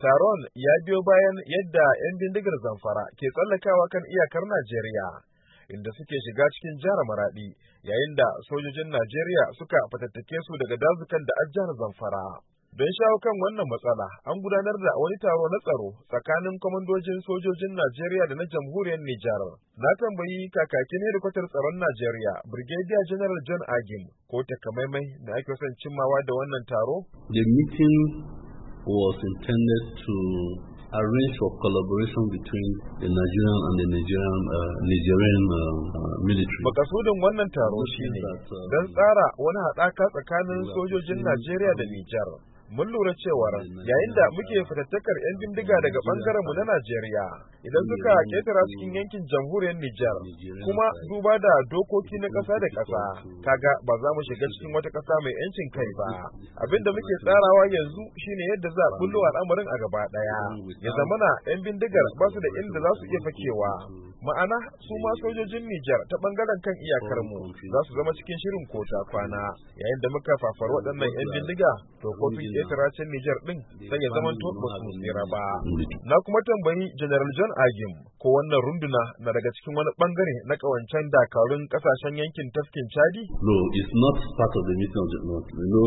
Taron ya biyo bayan yadda 'yan bindigar Zamfara ke tsallakawa kan iyakar Najeriya, inda suke shiga cikin jihar Maradi, yayin da sojojin Najeriya suka fatattake su daga dazukan da jihar Zamfara. Don shawo kan wannan matsala, an gudanar da wani taro na tsaro tsakanin kwamandojin sojojin Najeriya da na jamhuriyar Nijar. Na tambayi kakakin hedikwatar tsaron Najeriya, Brigadier General John Agim, ko takamaimai da ake son cimmawa da wannan taro? The meeting was intended to arrange for collaboration between the Nigerian and the Nigerian military. Makasudin wannan taro shine don tsara wani haɗaka tsakanin sojojin Najeriya da Nijar. Mun lura cewar yayin da muke fitattakar 'yan bindiga daga bangaren mu na Najeriya, idan suka ketara cikin yankin jamhuriyar Nijar, kuma duba da dokoki na ƙasa da ƙasa, kaga ba za mu shiga cikin wata ƙasa mai 'yancin kai ba. Abinda muke tsarawa yanzu shine yadda za a bullo al'amarin a gaba ɗaya, ya zamana 'yan bindigar ba su da inda za su iya fakewa. Ma'ana su ma sojojin Nijar ta bangaren kan iyakar mu za su zama cikin shirin kota kwana, yayin da muka fafar waɗannan 'yan bindiga to kofin ƙetaracin Nijar ɗin sai ya zama to ba su tsira ba. Na kuma tambayi General John Agim ko wannan runduna na daga cikin wani bangare na ƙawancen dakarun ƙasashen yankin tafkin Chadi? No, it's not part of the meeting of the North. You know,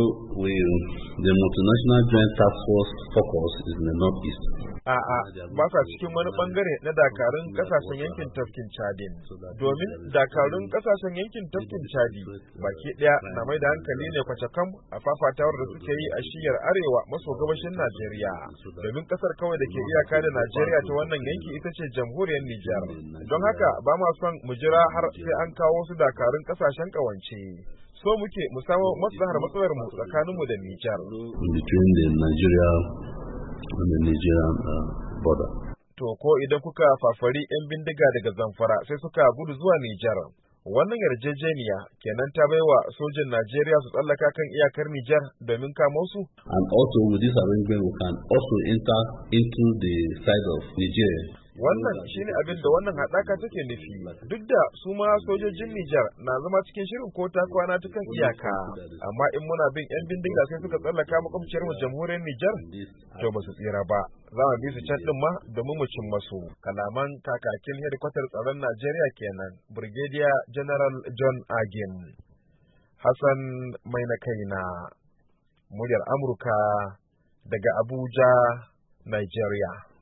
the multinational joint task force focus is in the northeast. A'a, ba sa cikin wani bangare na dakarun ƙasashen yankin tafkin Chadin, domin dakarun ƙasashen yankin tafkin Chadi baki ɗaya na mai da hankali ne kwacakam a fafatawar da suke yi a shiyar arewa maso gabashin Najeriya, domin ƙasar kawai da ke iyaka da Najeriya ta wannan yanki ita ce jamhuriyar Nijar. Don haka ba ma son mu jira har sai an kawo su dakarun ƙasashen ƙawance. So muke mu samu maslahar matsalar mu tsakaninmu da Nijar. Between the Nigeria and the Nigerian border. To ko idan kuka fafari 'yan bindiga daga Zamfara sai suka gudu zuwa Nijar. Wannan yarjejeniya kenan ta baiwa sojin Najeriya su tsallaka kan iyakar Nijar domin kamo su? And also with this arrangement we can also enter into the side of Nigeria. Wannan shine abin da wannan haɗaka take nufi. Duk da su ma sojojin Nijar na zama cikin shirin kota kwana ta kan iyaka, amma in muna bin 'yan bindiga sai suka tsallaka makwabciyar mu jamhuriyar Nijar, to ba su tsira ba. Za mu bi su can ɗin ma domin mu cin masu. Kalaman kakakin hedikwatar tsaron Najeriya kenan, Brigadier General John Agim. Hassan Mai na kaina, muryar Amurka daga Abuja, Nigeria.